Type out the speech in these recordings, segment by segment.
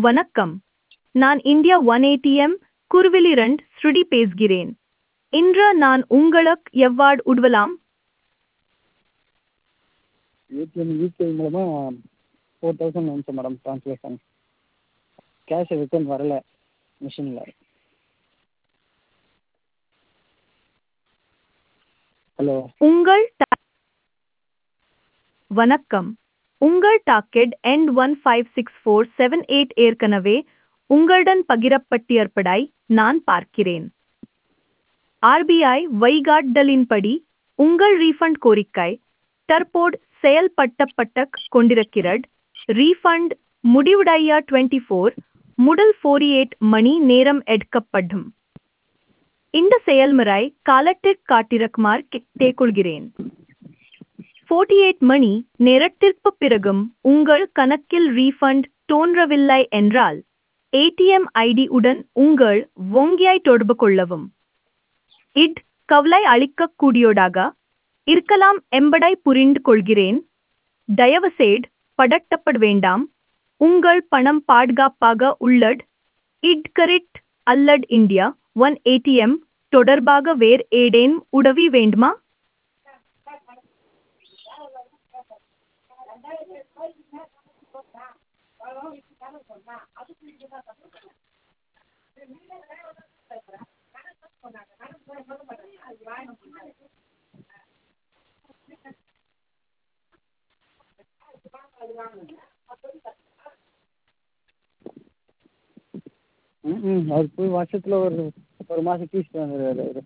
வணக்கம். நான் India one ATM குருவிலிரண்ட் ஸ்ருதி பேசுகிறேன். இன்று நான் உங்களுக்கு எவ்வாறு உதவலாம்? ஏடிஎம் யூபிஐ மூலமாக 4000 வந்துச்சு மேடம் ட்ரான்ஸ்லேஷன். கேஷ் ரிட்டர்ன் வரல மிஷினில். ஹலோ. வணக்கம். உங்கள் டாக்கெட் எண் 156478 ஏற்கனவே உங்களுடன் பகிரப்பட்டிருப்பதை நான் பார்க்கிறேன். ஆர்பிஐ வழிகாட்டுதலின்படி உங்கள் ரீஃபண்ட் கோரிக்கை தற்போது செயல்படுத்தப்பட்டு கொண்டிருக்கிறது. ரீஃபண்ட் முடிவடைய 24 முதல் 48 மணி நேரம் எடுக்கப்படும். இந்த செயல்முறை காலத்திற்கு காத்திருக்குமாறு கேட்டுக்கொள்கிறேன். 48 மணி நேரத்திற்குப் பிறகும் உங்கள் கணக்கில் ரீஃபண்ட் தோன்றவில்லை என்றால் ஏடிஎம் ஐடி உடன் உங்கள் வங்கியை தொடர்பு கொள்ளவும். இது கவலை அளிக்கக்கூடியதாக இருக்கலாம் என்பதை புரிந்து கொள்கிறேன். தயவுசெய்து பதட்டப்பட வேண்டாம். உங்கள் பணம் பாதுகாப்பாக உள்ளது. இது கரெக்ட் அல்லது இந்தியா ஒன் ஏடிஎம் தொடர்பாக வேறு ஏதேனும் உதவி வேண்டுமா? அவர் போய் வருஷத்தில் ஒரு மாதம் ஃபீஸ் வாங்குறாரு அவர்.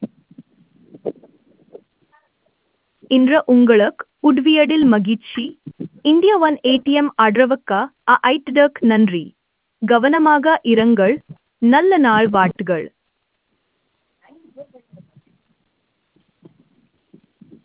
இன்று உங்களுக்கு உதவியதில் மகிழ்ச்சி. இந்தியா ஒன் ஏடிஎம் ஆதரவுக்கு அழைத்ததற்கு நன்றி. கவனமாக இருங்கள். நல்ல நாள் வாழ்த்துகள்.